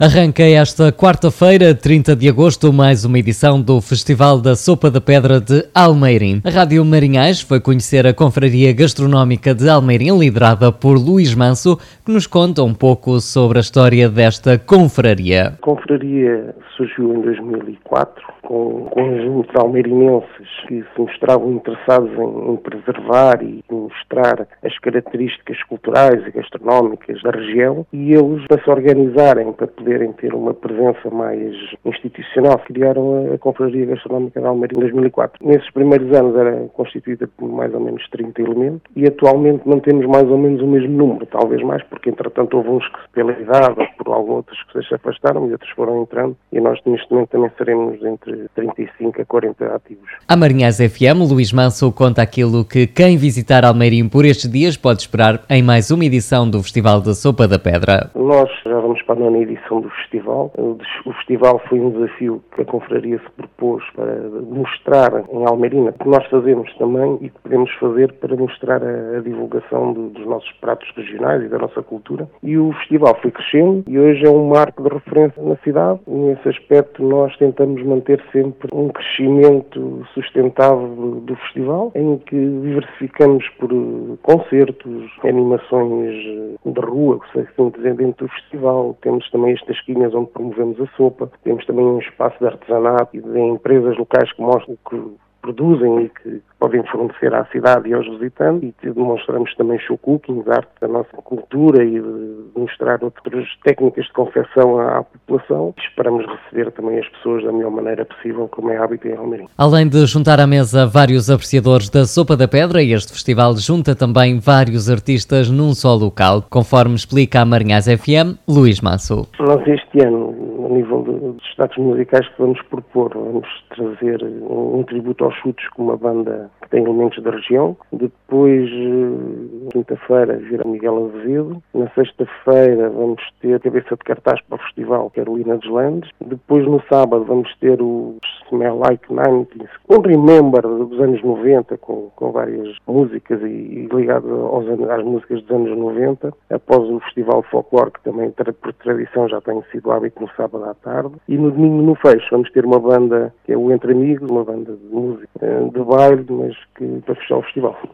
Arranca esta quarta-feira, 30 de agosto, mais uma edição do Festival da Sopa da Pedra de Almeirim. A Rádio Marinhais foi conhecer a Confraria Gastronómica de Almeirim, liderada por Luís Manso, que nos conta um pouco sobre a história desta confraria. A confraria surgiu em 2004, com um conjunto de almeirinenses que se mostravam interessados em preservar e mostrar as características culturais e gastronómicas da região, e eles, para se organizarem, para poderem ter uma presença mais institucional, criaram a Confraria Gastronómica de Almeirim em 2004. Nesses primeiros anos era constituída por mais ou menos 30 elementos e atualmente mantemos mais ou menos o mesmo número, talvez mais, porque entretanto houve uns que pela idade ou por alguns outros que se afastaram e outros foram entrando, e nós neste momento também seremos entre 35 a 40 ativos. A Marinhais FM, Luís Manso conta aquilo que quem visitar Almeirim por estes dias pode esperar em mais uma edição do Festival da Sopa da Pedra. Nós já vamos para a 9ª edição do festival. O festival foi um desafio que a confraria se propôs para mostrar em Almeirim o que nós fazemos também e que podemos fazer para mostrar a divulgação dos nossos pratos regionais e da nossa cultura. E o festival foi crescendo e hoje é um marco de referência na cidade. Nesse aspecto nós tentamos manter sempre um crescimento sustentável do festival, em que diversificamos por concertos, animações de rua, que se assim dizer, dentro do festival. Temos também as tasquinhas onde promovemos a sopa. Temos também um espaço de artesanato e de empresas locais que mostram o que produzem e que podem fornecer à cidade e aos visitantes, e demonstramos também show cooking, de arte da nossa cultura e de mostrar outras técnicas de confecção à população. Esperamos receber também as pessoas da melhor maneira possível, como é hábito em Almeirim. Além de juntar à mesa vários apreciadores da Sopa da Pedra, este festival junta também vários artistas num só local, conforme explica a Marinhais FM, Luís Manso. Nós este ano, a nível de destaques musicais que vamos propor, vamos trazer um tributo aos Chutes com uma banda que tem elementos da região. Depois, quinta-feira, virá Miguel Azevedo. Na sexta-feira vamos ter a cabeça de cartaz para o festival, Carolina dos Landes. Depois, no sábado, vamos ter o Smell Like 90s, um remember dos anos 90, com várias músicas e ligado às músicas dos anos 90, após o Festival Folclore, que também, por tradição, já tem sido hábito no sábado à tarde. E no domingo, no fecho, vamos ter uma banda que é o Entre Amigos, uma banda de música de baile, mas que para fechar o festival.